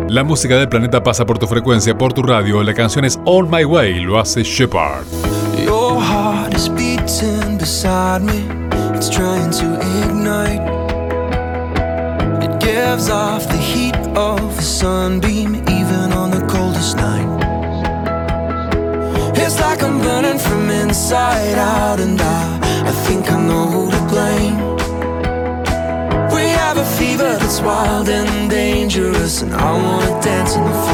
La música del planeta pasa por tu frecuencia, por tu radio. La canción es On My Way, lo hace Shepard. Your heart is beating beside me. It's trying to ignite. It gives off the heat of a sunbeam, even on the coldest night. It's like I'm burning from inside out, and I think I know who to blame. We have a fever that's wild and dangerous, and I wanna dance in the